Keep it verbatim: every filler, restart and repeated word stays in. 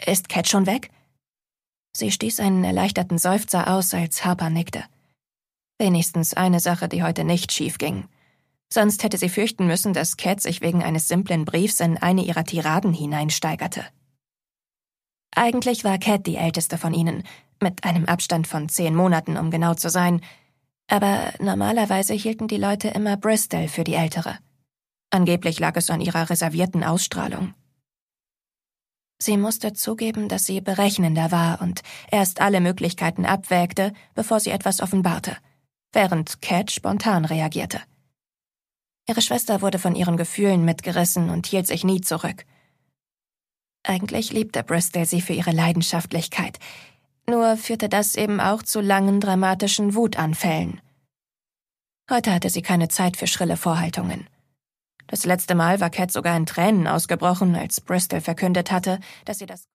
Ist Cat schon weg?« Sie stieß einen erleichterten Seufzer aus, als Harper nickte. Wenigstens eine Sache, die heute nicht schief ging. Sonst hätte sie fürchten müssen, dass Cat sich wegen eines simplen Briefs in eine ihrer Tiraden hineinsteigerte. Eigentlich war Cat die älteste von ihnen, mit einem Abstand von zehn Monaten, um genau zu sein, aber normalerweise hielten die Leute immer Bristol für die Ältere. Angeblich lag es an ihrer reservierten Ausstrahlung. Sie musste zugeben, dass sie berechnender war und erst alle Möglichkeiten abwägte, bevor sie etwas offenbarte, während Cat spontan reagierte. Ihre Schwester wurde von ihren Gefühlen mitgerissen und hielt sich nie zurück. Eigentlich liebte Bristol sie für ihre Leidenschaftlichkeit, nur führte das eben auch zu langen, dramatischen Wutanfällen. Heute hatte sie keine Zeit für schrille Vorhaltungen. Das letzte Mal war Cat sogar in Tränen ausgebrochen, als Bristol verkündet hatte, dass sie das